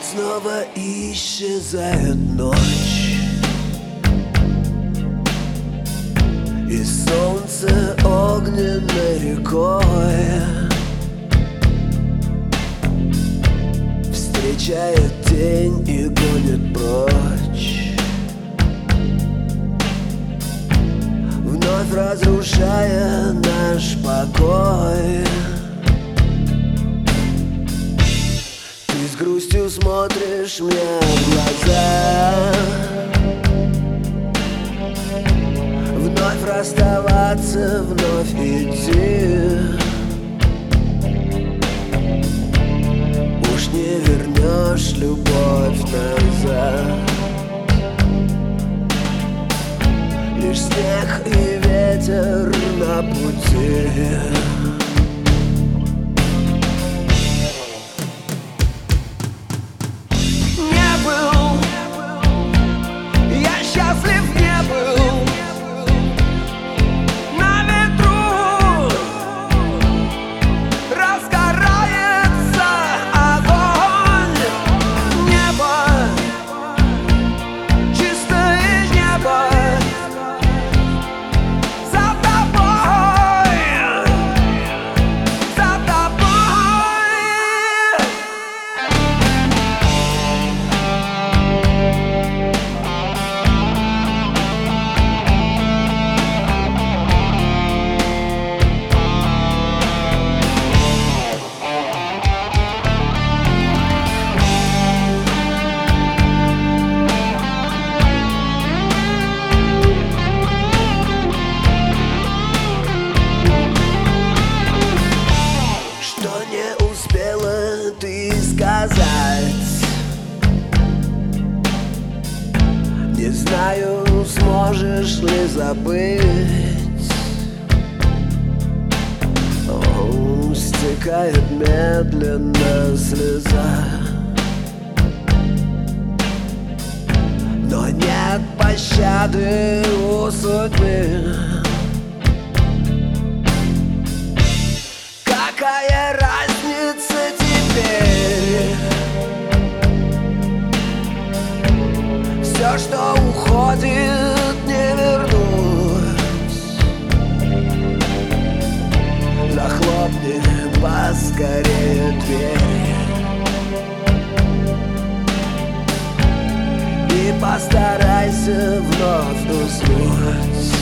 Вот снова исчезает ночь, и солнце огненной рекой встречает тень и гонит прочь, вновь разрушая наш покой. Ты с грустью смотришь мне в глаза, вновь расставаться, вновь идти. Уж не вернешь любовь назад, лишь снег и ветер на пути. Не знаю, сможешь ли забыть. Стекает медленно слеза, но нет пощады у судьбы. Какая разница теперь? Все, что уходит, не вернуть. Захлопни поскорее дверь и постарайся вновь уснуть.